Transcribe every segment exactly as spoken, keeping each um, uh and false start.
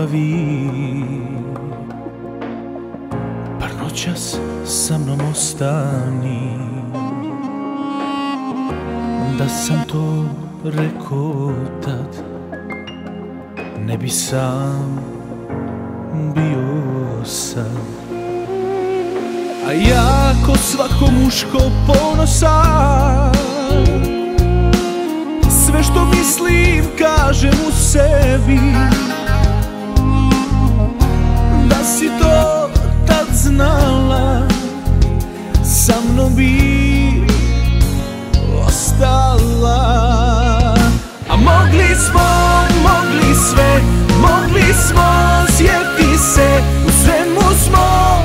ljubavi, par noćas sa mnom ostani. Da sam to rekao tad, ne bi sam bio sad. A ja ko svako muško ponosan, sve što mislim kažem u sebi. Da si to tad znala, sa mnom bi ostala. A mogli smo, mogli sve, mogli smo, sjeti se, u svemu smo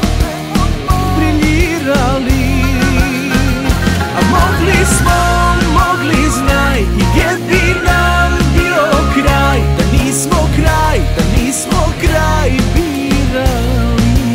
briljirali. A mogli smo, mogli znaj, i gdje bi nam bio kraj, da nismo kraj, da nismo kraj birali.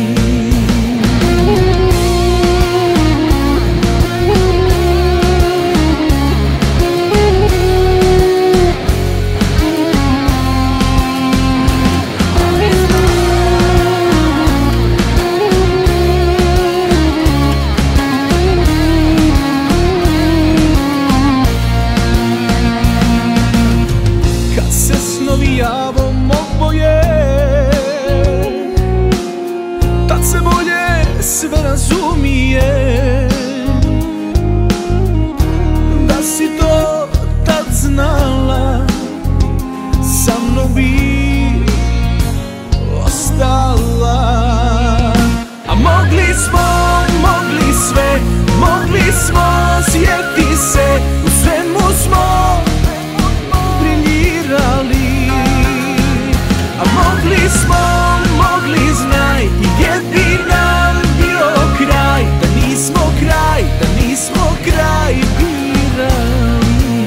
Javom oboje, tad se bolje sve razumije. Da si to tad znala, sa mnom bi ostala. A mogli smo, mogli sve, mogli smo, sjeti se, u svemu smo briljirali. A mogli smo, mogli znaj, i gdje bi nam bio kraj, da nismo kraj, da nismo kraj birali.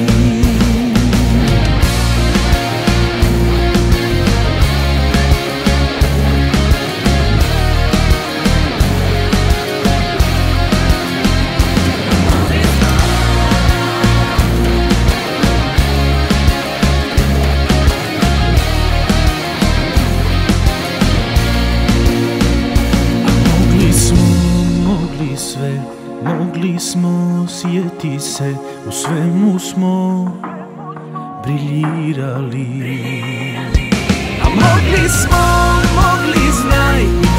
Sve, mogli smo, sjeti se, u svemu smo briljirali. A mogli smo, mogli znaj,